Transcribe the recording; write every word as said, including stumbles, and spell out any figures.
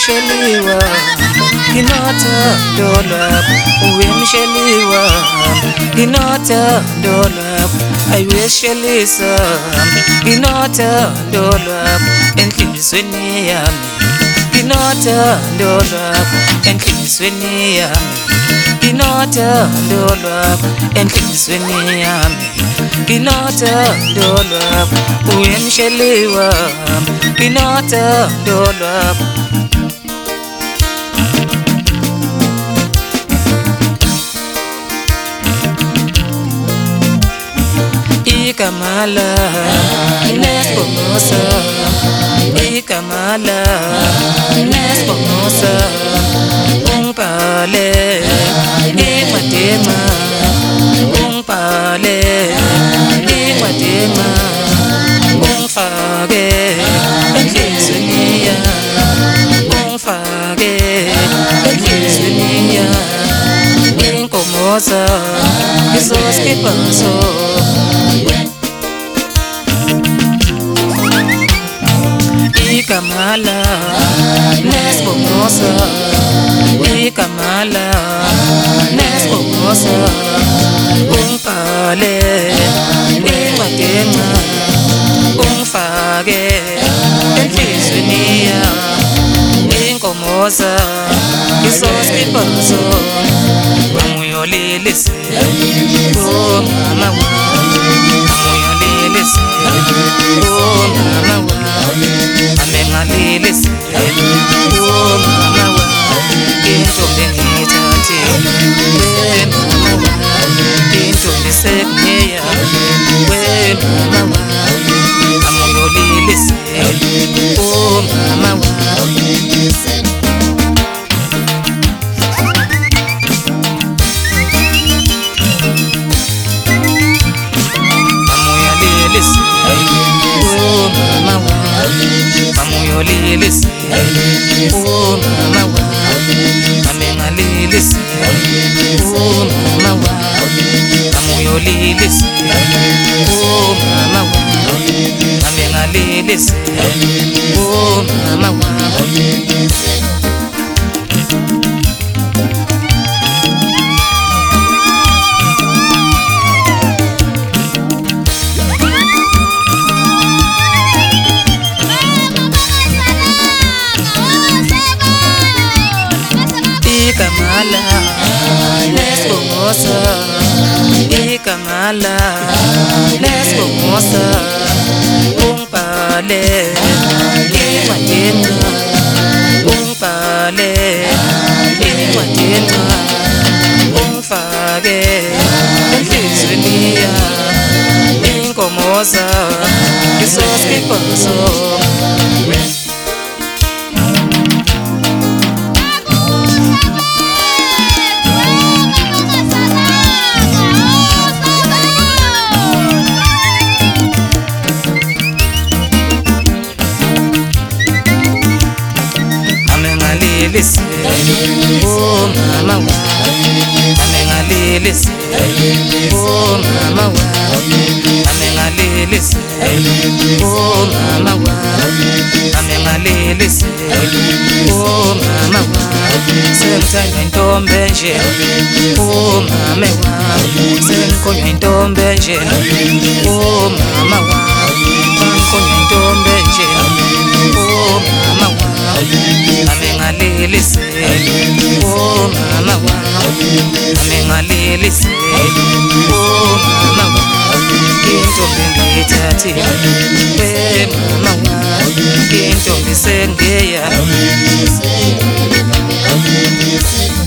uyemsheliwa nginothando lwakho uyemsheliwa nginothando lwakho ayuweshelisa nginothando lwakho enhlizweni yami nginothando lwakho enhlizweni yami nginothando lwakho enhlizweni yami nginothando lwakho uyemsheliwa nginothando lwakho ikamala nesibongosa ikamala nesibongosa ungibhale incwadema ungibhale incwadema ungifake enhlizweni yami ungifake enhlizweni yami inkomoza izoskipha so ikamala nesibongosa ikamala nesibongosa ungibhale incwadena ungifake enhlizweni yami inkomoza izoskipha so amuyolilise oh mama wami amuyolilise oh mama wami amengalilise oh mama wami intombi engiyithathile we mama wami intombi sekuneya we mama wami amuyolilise oh mama wami amuyolilise oh mama wami amengalilise oh mama wami amuyolilise oh mama wami amengalilise oh mama wami ikamala nesibongosa ikamala nesibongosa ungibhale incwadena ungibhale incwadena ungifake enhlizweni yami inkomoza izoskipha so amengalilise oh mama wami amengalilise oh mama wami amengalilise oh mama wami amengalilise oh mama wami sengithanda intombi nje oh mama wami sengikhonya intombi nje oh mama wami sengikhonya intombi nje oh mama wami amengalilise oh mama wami amengalilise oh mama wami intombi engiyithathile we mama wami intombi sengeya